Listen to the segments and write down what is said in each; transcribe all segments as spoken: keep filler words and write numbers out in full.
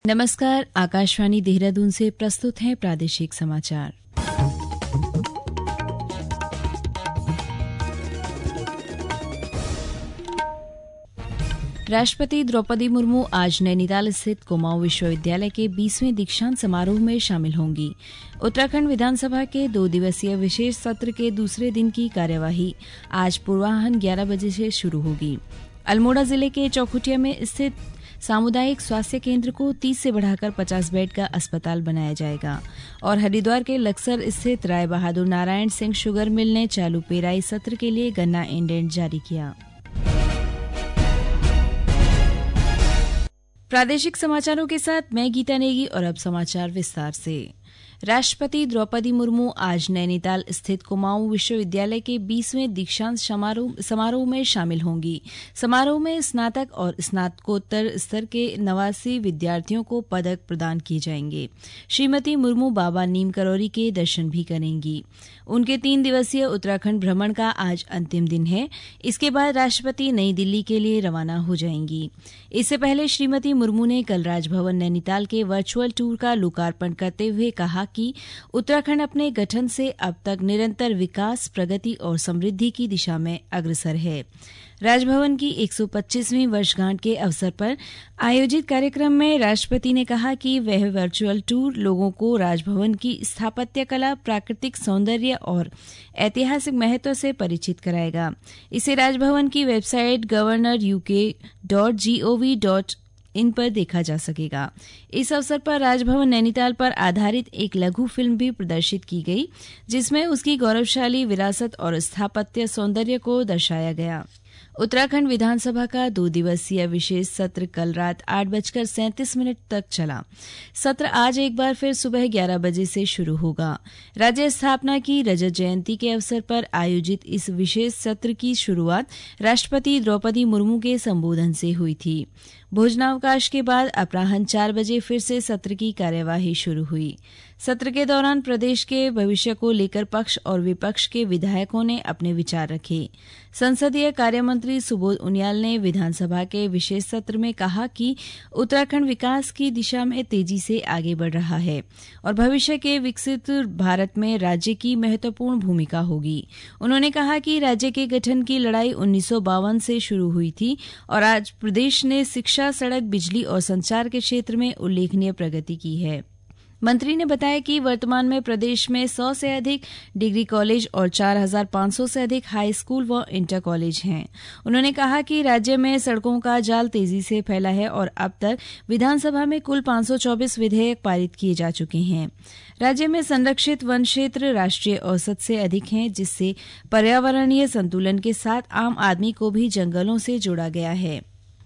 नमस्कार, आकाशवाणी देहरादून से प्रस्तुत हैं प्रादेशिक समाचार। राष्ट्रपति द्रौपदी मुर्मू आज नैनीताल स्थित कुमाऊं विश्वविद्यालय के बीसवें दीक्षांत समारोह में शामिल होंगी। उत्तराखंड विधानसभा के दो दिवसीय विशेष सत्र के दूसरे दिन की कार्यवाही आज पूर्वाह्न ग्यारह बजे से शुरू होगी। अल्मोड़ा जिले के चौखुटिया में स्थित सामुदायिक स्वास्थ्य केंद्र को तीस से बढ़ाकर पचास बेड का अस्पताल बनाया जाएगा और हरिद्वार के लक्सर स्थित राय बहादुर नारायण सिंह शुगर मिल ने चालू पेराई सत्र के लिए गन्ना इंडेंट जारी किया। प्रादेशिक समाचारों के साथ मैं गीता नेगी और अब समाचार विस्तार से। राष्ट्रपति द्रौपदी मुर्मू आज नैनीताल स्थित कुमाऊं विश्वविद्यालय के बीसवें दीक्षांत समारोह समारोह में शामिल होंगी। समारोह में स्नातक और स्नातकोत्तर स्तर के नवासी विद्यार्थियों को पदक प्रदान किए जाएंगे। श्रीमती मुर्मू बाबा नीम करौरी के दर्शन भी करेंगी। उनके तीन दिवसीय उत्तराखंड भ्रमण का आज अंतिम दिन है। इसके बाद राष्ट्रपति नई दिल्ली के लिए रवाना हो जाएंगी। इससे पहले श्रीमती मुर्मू ने कल राजभवन नैनीताल के वर्चुअल टूर का लोकार्पण करते हुए कहा कि उत्तराखंड अपने गठन से अब तक निरंतर विकास, प्रगति और समृद्धि की दिशा में अग्रसर है। राजभवन की एक सौ पच्चीसवीं वर्षगांठ के अवसर पर आयोजित कार्यक्रम में राष्ट्रपति ने कहा कि वह वर्चुअल टूर लोगों को राजभवन की स्थापत्य कला, प्राकृतिक सौंदर्य और ऐतिहासिक महत्व से परिचित कराएगा। इसे राजभवन की website governor UK dot G O V dot in पर देखा जा सकेगा। इस अवसर पर राजभवन नैनीताल पर आधारित एक लघु फिल्म भी प्रदर्शित की गई, जिसमें उसकी गौरवशाली विरासत और स्थापत्य सौंदर्य को दर्शाया गया। उत्तराखंड विधानसभा का दो दिवसीय विशेष सत्र कल रात आठ बजकर सैंतीस मिनट तक चला। सत्र आज एक बार फिर सुबह ग्यारह बजे से शुरू होगा। राज्य स्थापना की रजत जयंती के अवसर पर आयोजित इस विशेष सत्र की शुरुआत राष्ट्रपति द्रौपदी मुर्मू के संबोधन से हुई थी। भोजनावकाश के बाद अपराह्न चार बजे फिर से सत्र की कार्यवाही शुरू हुई। सत्र के दौरान प्रदेश के भविष्य को लेकर पक्ष और विपक्ष के विधायकों ने अपने विचार रखे। संसदीय कार्य मंत्री सुबोध उनियाल ने विधानसभा के विशेष सत्र में कहा कि उत्तराखंड विकास की दिशा में तेजी से आगे बढ़ रहा है और भविष्य के विकसित भारत में राज्य की महत्वपूर्ण भूमिका होगी। उन्होंने कहा कि राज्य के गठन की लड़ाई उन्नीस सौ बावन से शुरू हुई थी और आज प्रदेश ने शिक्षा, सड़क, बिजली और संचार के क्षेत्र में उल्लेखनीय प्रगति की है। मंत्री ने बताया कि वर्तमान में प्रदेश में सौ से अधिक डिग्री कॉलेज और चार हज़ार पाँच सौ से अधिक हाई स्कूल व इंटर कॉलेज हैं। उन्होंने कहा कि राज्य में सड़कों का जाल तेजी से फैला है और अब तक विधानसभा में कुल पाँच सौ चौबीस विधेयक पारित किए जा चुके हैं। राज्य में संरक्षित वन क्षेत्र राष्ट्रीय औसत से अधिक हैं, जिससे पर्यावरणीय संतुलन के साथ आम आदमी को भी जंगलों से जोड़ा गया है।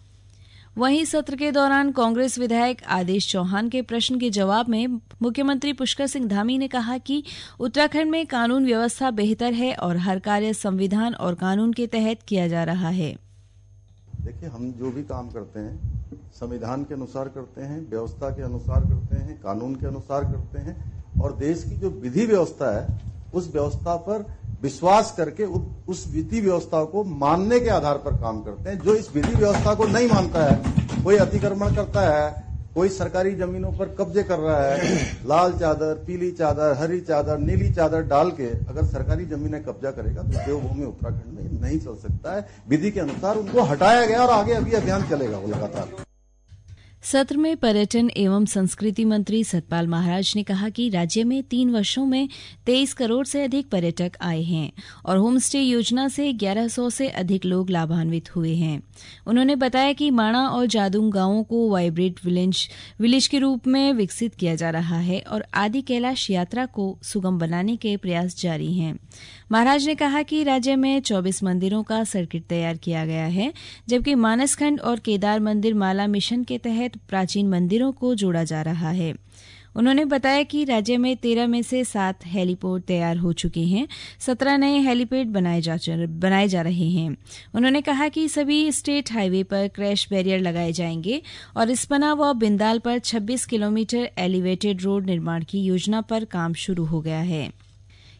वहीं सत्र के दौरान कांग्रेस विधायक आदेश चौहान के प्रश्न के जवाब में मुख्यमंत्री पुष्कर सिंह धामी ने कहा कि उत्तराखंड में कानून व्यवस्था बेहतर है और हर कार्य संविधान और कानून के तहत किया जा रहा है। देखिए, हम जो भी काम करते हैं संविधान के अनुसार करते हैं, व्यवस्था के अनुसार करते हैं, कानून के अनुसार करते हैं और देश की जो विधि व्यवस्था है उस व्यवस्था पर विश्वास करके उस विधि व्यवस्था को मानने के आधार पर काम करते हैं। जो इस विधि व्यवस्था को नहीं मानता है, कोई अतिक्रमण करता है, कोई सरकारी जमीनों पर कब्जे कर रहा है, लाल चादर, पीली चादर, हरी चादर, नीली चादर डाल के अगर सरकारी जमीनें कब्जा करेगा तो देवभूमि उत्तराखंड में नहीं चल सकता है। विधि के अनुसार उनको हटाया गया और आगे अभी अभियान चलेगा वो लगातार। सत्र में पर्यटन एवं संस्कृति मंत्री सतपाल महाराज ने कहा कि राज्य में तीन वर्षों में तेईस करोड़ से अधिक पर्यटक आए हैं और होम स्टे योजना से ग्यारह सौ से अधिक लोग लाभान्वित हुए हैं। उन्होंने बताया कि माणा और जादूंग गांवों को वाइब्रेंट विलेज विलेज के रूप में विकसित किया जा रहा है और आदि कैलाश यात्रा को सुगम बनाने के प्रयास जारी हैं। महाराज ने कहा कि राज्य में चौबीस मंदिरों का सर्किट तैयार किया गया है, जबकि मानसखंड और केदार मंदिर माला मिशन के तहत प्राचीन मंदिरों को जोड़ा जा रहा है। उन्होंने बताया कि राज्य में तेरह में से सात हेलीपोर्ट तैयार हो चुके हैं, सत्रह नए हेलीपैड बनाए जा बनाए जा रहे हैं। उन्होंने कहा कि सभी स्टेट हाईवे पर क्रैश बैरियर लगाए जाएंगे और इस्पना व बिंदाल पर छब्बीस किलोमीटर एलिवेटेड रोड निर्माण की योजना पर काम शुरू हो गया है।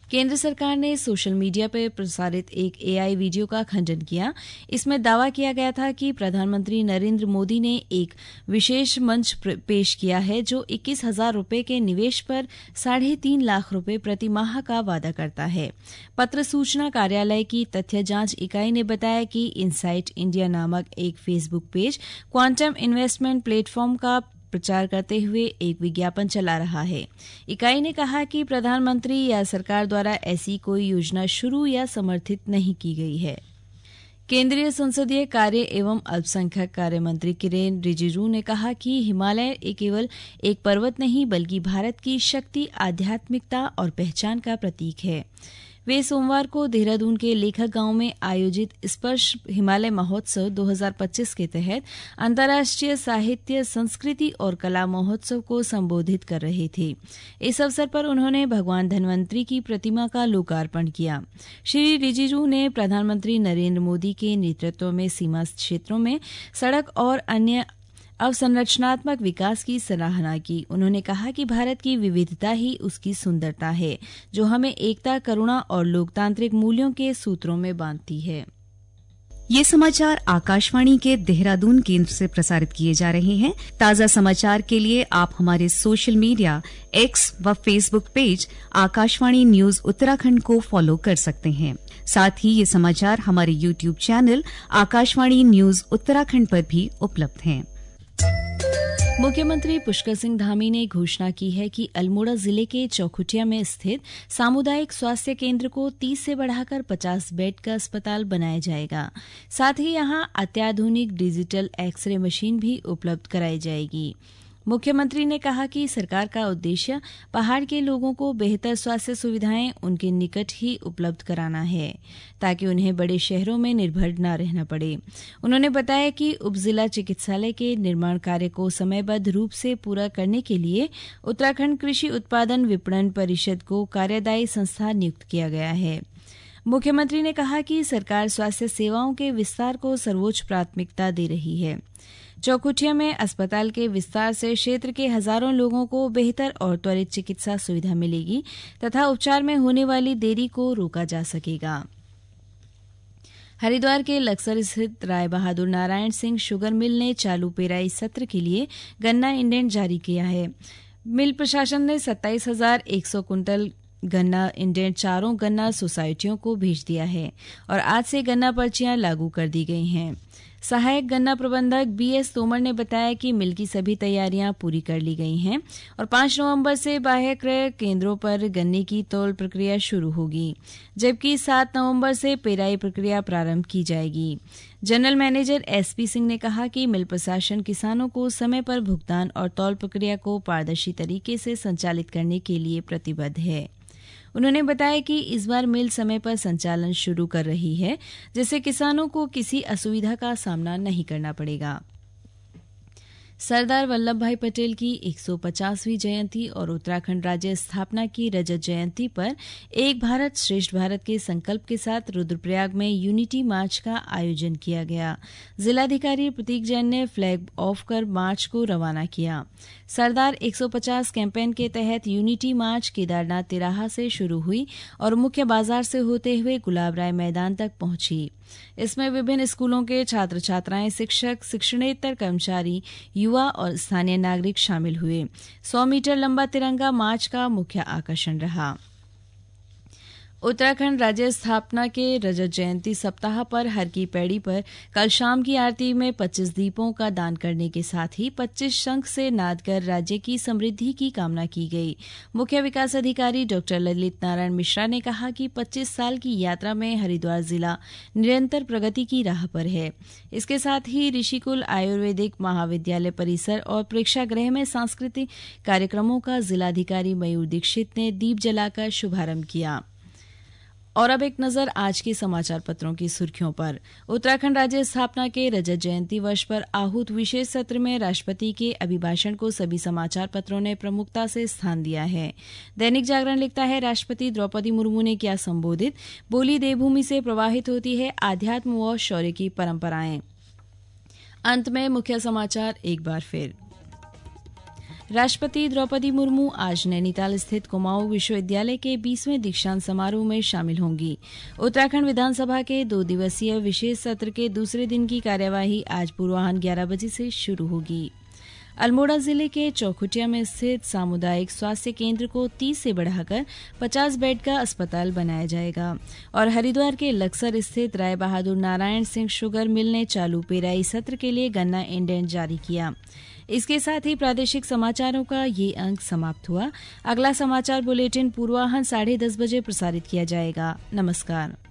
केंद्र सरकार ने सोशल मीडिया पर प्रसारित एक एआई वीडियो का खंडन किया। इसमें दावा किया गया था कि प्रधानमंत्री नरेंद्र मोदी ने एक विशेष मंच पेश किया है जो इक्कीस हजार रुपये के निवेश पर साढ़े तीन लाख रुपये प्रति माह का वादा करता है। पत्र सूचना कार्यालय की तथ्य जांच इकाई ने बताया कि इनसाइट इंडिया नामक एक Facebook page quantum investment platform का प्रचार करते हुए एक विज्ञापन चला रहा है। इकाई ने कहा कि प्रधानमंत्री या सरकार द्वारा ऐसी कोई योजना शुरू या समर्थित नहीं की गई है। केंद्रीय संसदीय कार्य एवं अल्पसंख्यक कार्य मंत्री किरेन रिजिजू ने कहा कि हिमालय केवल एक पर्वत नहीं बल्कि भारत की शक्ति, आध्यात्मिकता और पहचान का प्रतीक है। वे सोमवार को देहरादून के लेखक गांव में आयोजित स्पर्श हिमालय महोत्सव दो हज़ार पच्चीस के तहत अंतर्राष्ट्रीय साहित्य, संस्कृति और कला महोत्सव को संबोधित कर रहे थे। इस अवसर पर उन्होंने भगवान धन्वंतरी की प्रतिमा का लोकार्पण किया। श्री रिजिजू ने प्रधानमंत्री नरेंद्र मोदी के नेतृत्व में सीमा क्षेत्रों में सड़क और अन्य अवसंरचनात्मक विकास की सराहना की। उन्होंने कहा कि भारत की विविधता ही उसकी सुंदरता है, जो हमें एकता, करुणा और लोकतांत्रिक मूल्यों के सूत्रों में बांधती है। ये समाचार आकाशवाणी के देहरादून केंद्र से प्रसारित किए जा रहे हैं। ताजा समाचार के लिए आप हमारे सोशल मीडिया एक्स व Facebook page Akashvani news Uttarakhand को फॉलो कर सकते हैं। साथ ही ये समाचार हमारे YouTube channel Akashvani news Uttarakhand पर भी उपलब्ध हैं। मुख्यमंत्री पुष्कर सिंह धामी ने घोषणा की है कि अल्मोड़ा जिले के चौखुटिया में स्थित सामुदायिक स्वास्थ्य केंद्र को तीस से बढ़ाकर पचास बेड का अस्पताल बनाया जाएगा। साथ ही यहां अत्याधुनिक डिजिटल एक्सरे मशीन भी उपलब्ध कराई जाएगी। मुख्यमंत्री ने कहा कि सरकार का उद्देश्य पहाड़ के लोगों को बेहतर स्वास्थ्य सुविधाएं उनके निकट ही उपलब्ध कराना है, ताकि उन्हें बड़े शहरों में निर्भर न रहना पड़े। उन्होंने बताया कि उपजिला चिकित्सालय के निर्माण कार्य को समयबद्ध रूप से पूरा करने के लिए उत्तराखंड कृषि उत्पादन विपणन परिषद को कार्यदायी संस्था नियुक्त किया गया है। मुख्यमंत्री ने कहा कि सरकार स्वास्थ्य सेवाओं के विस्तार को सर्वोच्च प्राथमिकता दे रही है। चौखुटिया में अस्पताल के विस्तार से क्षेत्र के हजारों लोगों को बेहतर और त्वरित चिकित्सा सुविधा मिलेगी तथा उपचार में होने वाली देरी को रोका जा सकेगा। हरिद्वार के लक्सर स्थित राय बहादुर नारायण सिंह शुगर मिल ने चालू पेराई सत्र के लिए गन्ना इंडेंट जारी किया है। मिल प्रशासन ने सत्ताईस हजार एक सौ कुंटल गन्ना इंडेंट चारों गन्ना सोसाइटियों को भेज दिया है और आज से गन्ना पर्चियां लागू कर दी गई हैं। सहायक गन्ना प्रबंधक बी एस तोमर ने बताया कि मिल की सभी तैयारियां पूरी कर ली गई हैं और पांच नवंबर से बाह्य क्रय केंद्रों पर गन्ने की तौल प्रक्रिया शुरू होगी, जबकि सात नवंबर से पेराई प्रक्रिया प्रारंभ की जाएगी। General manager S P Singh ने कहा कि मिल प्रशासन किसानों को समय पर भुगतान और तौल प्रक्रिया को पारदर्शी तरीके से संचालित करने के लिए प्रतिबद्ध है। उन्होंने बताया कि इस बार मिल समय पर संचालन शुरू कर रही है, जिससे किसानों को किसी असुविधा का सामना नहीं करना पड़ेगा। सरदार वल्लभ भाई पटेल की एक सौ पचासवीं जयंती और उत्तराखंड राज्य स्थापना की रजत जयंती पर एक भारत श्रेष्ठ भारत के संकल्प के साथ रुद्रप्रयाग में यूनिटी मार्च का आयोजन किया गया। जिलाधिकारी प्रतीक जैन ने फ्लैग ऑफ कर मार्च को रवाना किया। सरदार एक सौ पचास कैंपेन के तहत यूनिटी मार्च केदारनाथ तिराहा से शुरू हुई और मुख्य बाजार से होते हुए गुलाब राय मैदान तक पहुंची। इसमें विभिन्न स्कूलों के छात्र छात्राएं, शिक्षक, शिक्षणेतर कर्मचारी, युवा और स्थानीय नागरिक शामिल हुए। सौ मीटर लंबा तिरंगा मार्च का मुख्य आकर्षण रहा। उत्तराखंड राज्य स्थापना के रजत जयंती सप्ताह पर हर की पैड़ी पर कल शाम की आरती में पच्चीस दीपों का दान करने के साथ ही पच्चीस शंख से नाद कर राज्य की समृद्धि की कामना की गई। मुख्य विकास अधिकारी डॉक्टर ललित नारायण मिश्रा ने कहा कि पच्चीस साल की यात्रा में हरिद्वार जिला निरंतर प्रगति की राह पर है। इसके साथ ही ऋषिकुल आयुर्वेदिक महाविद्यालय परिसर और प्रेक्षागृह में सांस्कृतिक कार्यक्रमों का जिलाधिकारी मयूर दीक्षित ने दीप जलाकर शुभारंभ किया। और अब एक नजर आज के समाचार पत्रों की सुर्खियों पर। उत्तराखंड राज्य स्थापना के रजत जयंती वर्ष पर आहूत विशेष सत्र में राष्ट्रपति के अभिभाषण को सभी समाचार पत्रों ने प्रमुखता से स्थान दिया है। दैनिक जागरण लिखता है, राष्ट्रपति द्रौपदी मुर्मू ने किया संबोधित, बोली देवभूमि से प्रवाहित होती है आध्यात्म व शौर्य की परंपराएं। अंत में मुख्य समाचार एक बार फिर। राष्ट्रपति द्रौपदी मुर्मू आज नैनीताल स्थित कुमाऊं विश्वविद्यालय के बीसवें दीक्षांत समारोह में शामिल होंगी। उत्तराखंड विधानसभा के दो दिवसीय विशेष सत्र के दूसरे दिन की कार्यवाही आज पूर्वाह्न ग्यारह बजे से शुरू होगी। अल्मोड़ा जिले के चौखुटिया में स्थित सामुदायिक स्वास्थ्य केंद्र को तीस से बढ़ाकर पचास बेड का अस्पताल बनाया जाएगा और हरिद्वार के लक्सर स्थित राय बहादुर नारायण सिंह शुगर मिल ने चालू पेराई सत्र के लिए गन्ना इंडेंट जारी किया। इसके साथ ही प्रादेशिक समाचारों का ये अंक समाप्त हुआ। अगला समाचार बुलेटिन पूर्वाह्न साढ़े दस बजे प्रसारित किया जाएगा। नमस्कार।